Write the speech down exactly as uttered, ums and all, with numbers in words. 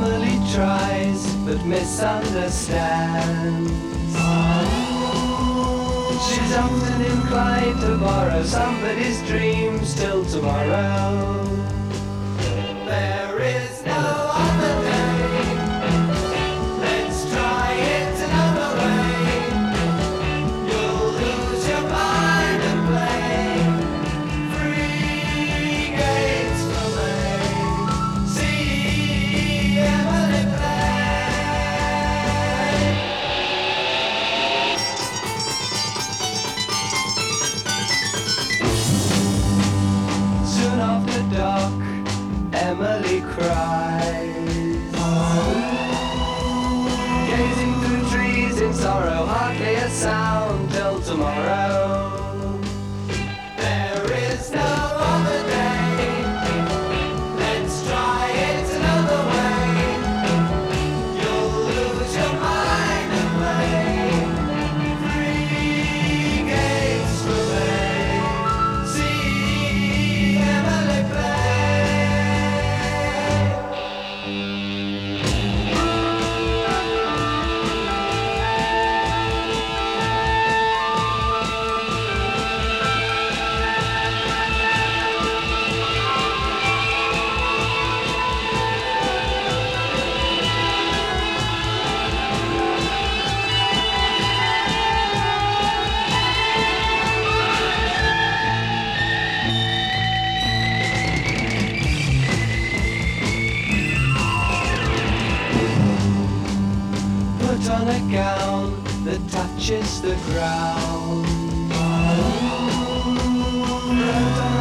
Emily tries but misunderstands. She's often inclined to borrow somebody's dreams till tomorrow. There is no other day. Let's try it another way. You'll lose your mind and play free games for me. See Emily play. Soon after dark, Emily cries, gazing through trees in sorrow, hardly a sound till tomorrow. There is no other day. Let's try it another way. You'll lose your mind and play free games for me. See Emily play. Put on a gown that touches the ground. Wrote on